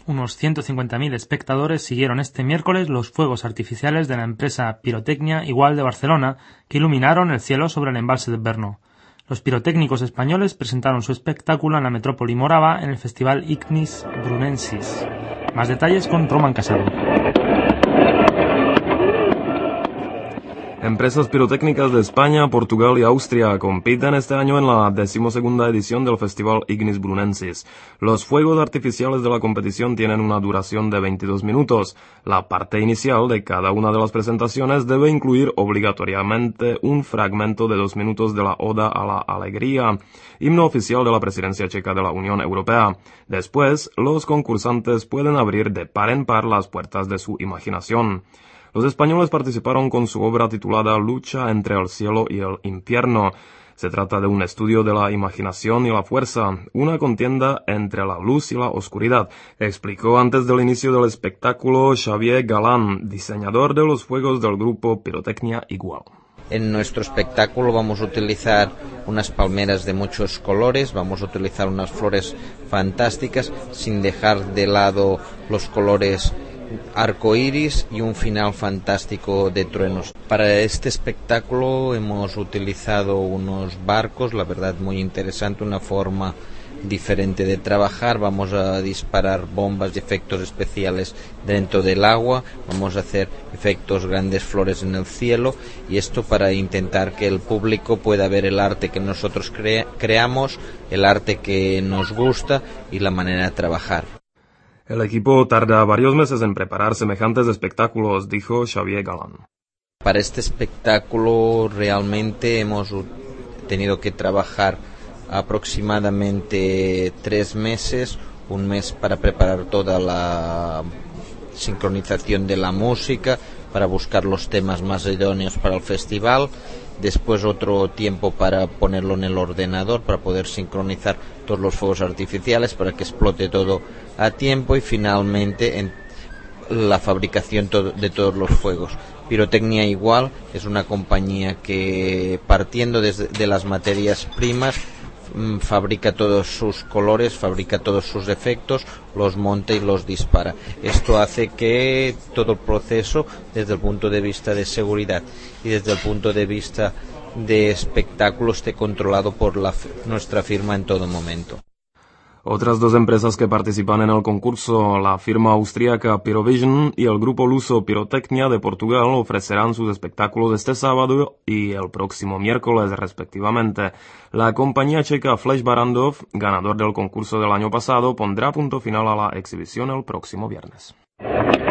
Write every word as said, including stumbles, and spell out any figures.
Unos ciento cincuenta mil espectadores siguieron este miércoles los fuegos artificiales de la empresa Pirotecnia Igual de Barcelona, que iluminaron el cielo sobre el embalse de Brno. Los pirotécnicos españoles presentaron su espectáculo en la metrópoli morava en el festival Ignis Brunensis. Más detalles con Roman Casado. Empresas pirotécnicas de España, Portugal y Austria compiten este año en la decimosegunda edición del Festival Ignis Brunensis. Los fuegos artificiales de la competición tienen una duración de veintidós minutos. La parte inicial de cada una de las presentaciones debe incluir obligatoriamente un fragmento de dos minutos de la Oda a la Alegría, himno oficial de la presidencia checa de la Unión Europea. Después, los concursantes pueden abrir de par en par las puertas de su imaginación. Los españoles participaron con su obra titulada Lucha entre el cielo y el infierno. Se trata de un estudio de la imaginación y la fuerza, una contienda entre la luz y la oscuridad, explicó antes del inicio del espectáculo Xavier Galán, diseñador de los fuegos del grupo Pirotecnia Igual. En nuestro espectáculo vamos a utilizar unas palmeras de muchos colores, vamos a utilizar unas flores fantásticas, sin dejar de lado los colores arcoíris y un final fantástico de truenos. Para este espectáculo hemos utilizado unos barcos, la verdad muy interesante, una forma diferente de trabajar. Vamos a disparar bombas y efectos especiales dentro del agua, vamos a hacer efectos grandes flores en el cielo, y esto para intentar que el público pueda ver el arte que nosotros crea- creamos, el arte que nos gusta y la manera de trabajar. El equipo tarda varios meses en preparar semejantes espectáculos, dijo Xavier Galán. Para este espectáculo realmente hemos tenido que trabajar aproximadamente tres meses, un mes para preparar toda la sincronización de la música, para buscar los temas más idóneos para el festival, después otro tiempo para ponerlo en el ordenador, para poder sincronizar todos los fuegos artificiales, para que explote todo a tiempo, y finalmente en la fabricación to- de todos los fuegos. Pirotecnia Igual es una compañía que, partiendo desde de las materias primas, mm, fabrica todos sus colores, fabrica todos sus efectos, los monta y los dispara. Esto hace que todo el proceso, desde el punto de vista de seguridad y desde el punto de vista de espectáculo, esté controlado por la, nuestra firma en todo momento. Otras dos empresas que participan en el concurso, la firma austríaca Pyrovision y el grupo luso Pirotecnia de Portugal, ofrecerán sus espectáculos este sábado y el próximo miércoles respectivamente. La compañía checa Flash Barandov, ganador del concurso del año pasado, pondrá punto final a la exhibición el próximo viernes.